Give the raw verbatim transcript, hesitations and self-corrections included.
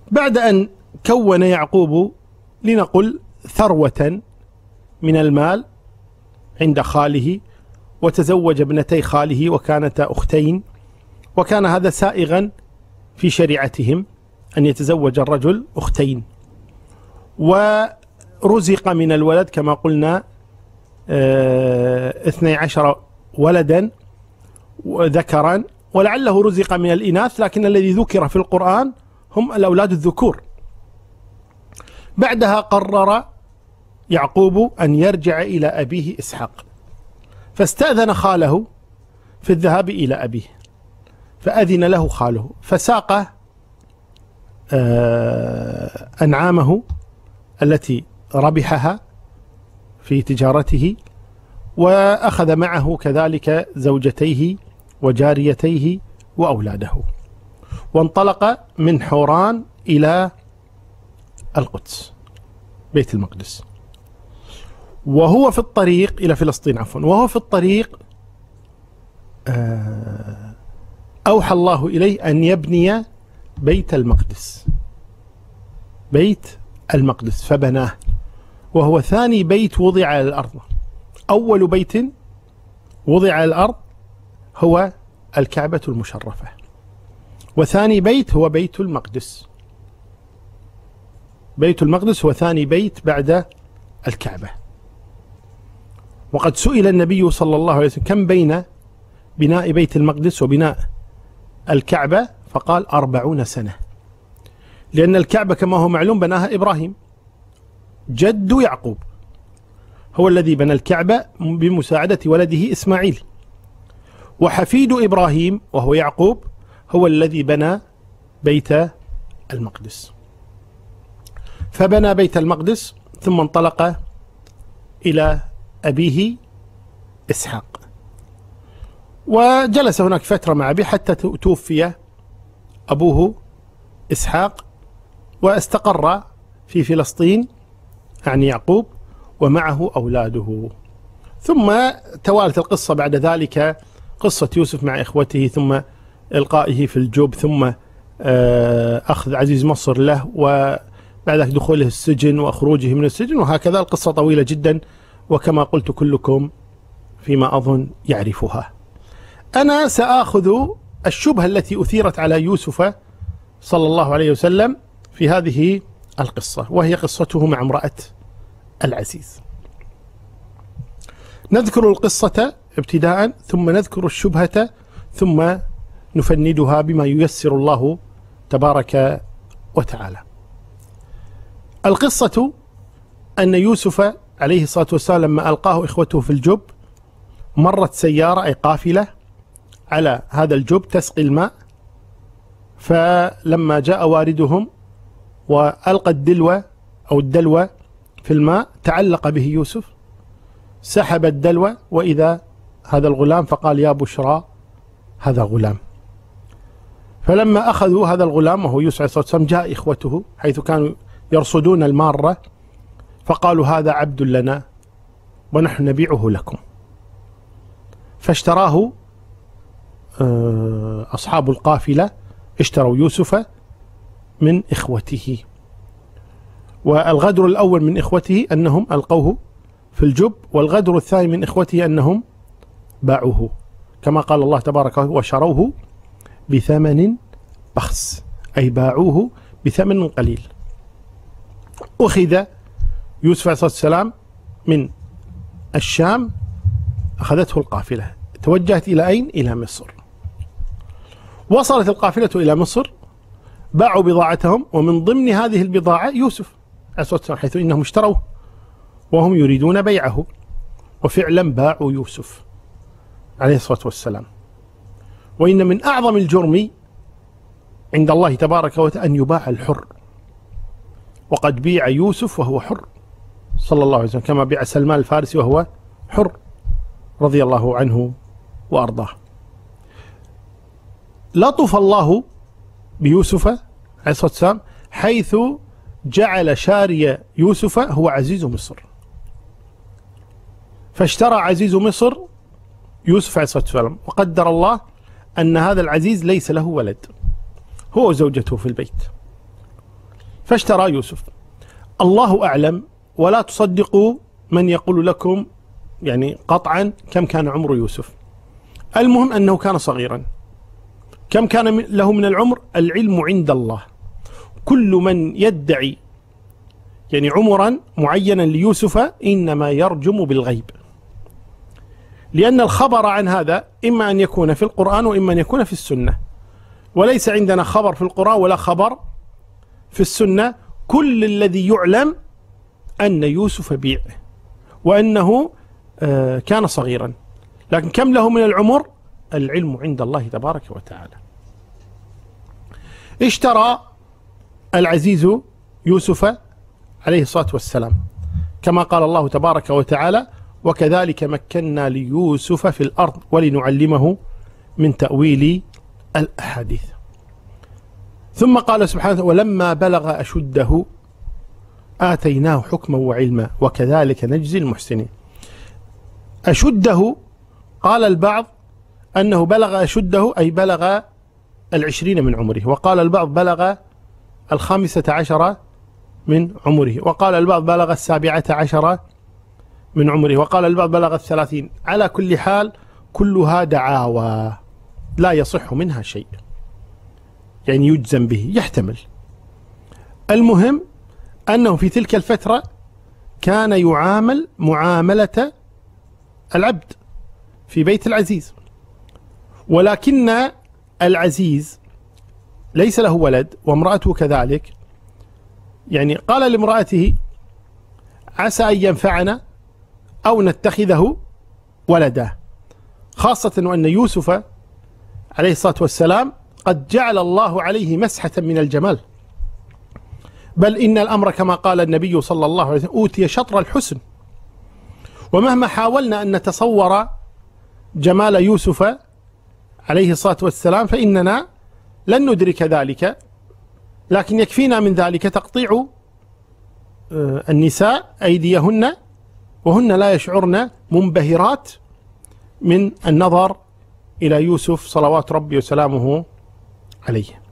بعد أن كون يعقوب لنقل ثروة من المال عند خاله، وتزوج ابنتي خاله وكانتا أختين، وكان هذا سائغا في شريعتهم أن يتزوج الرجل أختين، ورزق من الولد كما قلنا اثني عشر ولدا ذكرا، ولعله رزق من الإناث، لكن الذي ذكر في القرآن هم الأولاد الذكور. بعدها قرر يعقوب أن يرجع إلى أبيه إسحاق، فاستأذن خاله في الذهاب إلى أبيه، فأذن له خاله، فساق أنعامه التي ربحها في تجارته، وأخذ معه كذلك زوجتيه وجاريتيه وأولاده، وانطلق من حوران إلى القدس بيت المقدس. وهو في الطريق إلى فلسطين عفوا وهو في الطريق أوحى الله إليه أن يبني بيت المقدس بيت المقدس فبناه، وهو ثاني بيت وضع على الأرض. أول بيت وضع على الأرض هو الكعبة المشرفة، وثاني بيت هو بيت المقدس. بيت المقدس هو ثاني بيت بعد الكعبة. وقد سئل النبي صلى الله عليه وسلم كم بين بناء بيت المقدس وبناء الكعبة، فقال أربعون سنة، لأن الكعبة كما هو معلوم بناها إبراهيم جد يعقوب، هو الذي بنى الكعبة بمساعدة ولده إسماعيل، وحفيد إبراهيم وهو يعقوب هو الذي بنى بيت المقدس. فبنى بيت المقدس ثم انطلق إلى أبيه إسحاق، وجلس هناك فترة مع أبيه حتى توفي أبوه إسحاق، واستقر في فلسطين يعني يعقوب ومعه أولاده. ثم توالت القصة بعد ذلك، قصة يوسف مع إخوته، ثم إلقائه في الجب، ثم أخذ عزيز مصر له، وبعد ذلك دخوله السجن وخروجه من السجن، وهكذا القصة طويلة جدا، وكما قلت كلكم فيما أظن يعرفها. أنا سآخذ الشبهة التي أثيرت على يوسف صلى الله عليه وسلم في هذه القصة، وهي قصته مع امرأة العزيز. نذكر القصة ابتداء، ثم نذكر الشبهة، ثم نفندها بما ييسر الله تبارك وتعالى. القصة أن يوسف عليه الصلاة والسلام لما ألقاه إخوته في الجب، مرت سيارة أي قافلة على هذا الجب تسقي الماء، فلما جاء واردهم وألقى الدلوة أو الدلوة في الماء تعلق به يوسف، سحب الدلوة وإذا هذا الغلام، فقال يا بشرى هذا غلام. فلما أخذوا هذا الغلام وهو يوسف عليه الصلاة والسلام، جاء إخوته حيث كانوا يرصدون المارة، فقالوا هذا عبد لنا ونحن نبيعه لكم. فاشتراه أصحاب القافلة، اشتروا يوسف من إخوته. والغدر الأول من إخوته أنهم ألقوه في الجب، والغدر الثاني من إخوته أنهم باعوه، كما قال الله تبارك وتعالى وشروه بثمن بخس، أي باعوه بثمن قليل. أخذ يوسف عليه الصلاة والسلام من الشام، أخذته القافلة، توجهت إلى أين؟ إلى مصر. وصلت القافلة إلى مصر، باعوا بضاعتهم، ومن ضمن هذه البضاعة يوسف عليه الصلاة والسلام، حيث إنهم اشتروه وهم يريدون بيعه، وفعلا باعوا يوسف عليه الصلاة والسلام. وإن من أعظم الجرم عند الله تبارك وتعالى أن يباع الحر، وقد بيع يوسف وهو حر صلى الله عليه وسلم، كما بيع سلمان الفارسي وهو حر رضي الله عنه وأرضاه. لطف الله بيوسف عليه الصلاة والسلام حيث جعل شاري يوسف هو عزيز مصر، فاشترى عزيز مصر يوسف عليه الصلاة والسلام، وقدر الله أن هذا العزيز ليس له ولد، هو وزوجته في البيت، فاشترى يوسف. الله أعلم، ولا تصدقوا من يقول لكم يعني قطعا كم كان عمر يوسف. المهم أنه كان صغيرا. كم كان له من العمر؟ العلم عند الله. كل من يدعي يعني عمرا معينا ليوسف إنما يرجم بالغيب، لأن الخبر عن هذا إما أن يكون في القرآن وإما أن يكون في السنة، وليس عندنا خبر في القرآن ولا خبر في السنة. كل الذي يعلم أن يوسف بيع وأنه كان صغيرا، لكن كم له من العمر؟ العلم عند الله تبارك وتعالى. اشترى العزيز يوسف عليه الصلاة والسلام كما قال الله تبارك وتعالى: وكذلك مكنا ليوسف في الأرض ولنعلمه من تأويل الأحاديث. ثم قال سبحانه: ولما بلغ أشده آتيناه حكما وعلما وكذلك نجزي المحسنين. أشده قال البعض أنه بلغ أشده أي بلغ العشرين من عمره، وقال البعض بلغ الخامسة عشر من عمره، وقال البعض بلغ السابعة عشر من عمره، وقال البعض بلغ الثلاثين. على كل حال كلها دعاوى لا يصح منها شيء، يعني يجزم به، يحتمل. المهم أنه في تلك الفترة كان يعامل معاملة العبد في بيت العزيز، ولكن العزيز ليس له ولد وامرأته كذلك. يعني قال لامرأته: عسى أن ينفعنا أو نتخذه ولدا، خاصة وأن يوسف عليه الصلاة والسلام قد جعل الله عليه مسحة من الجمال، بل إن الأمر كما قال النبي صلى الله عليه وسلم: أوتي شطر الحسن. ومهما حاولنا أن نتصور جمال يوسف عليه الصلاة والسلام فإننا لن ندرك ذلك، لكن يكفينا من ذلك تقطيع النساء أيديهن وهن لا يشعرن منبهرات من النظر إلى يوسف صلوات ربي وسلامه عليه.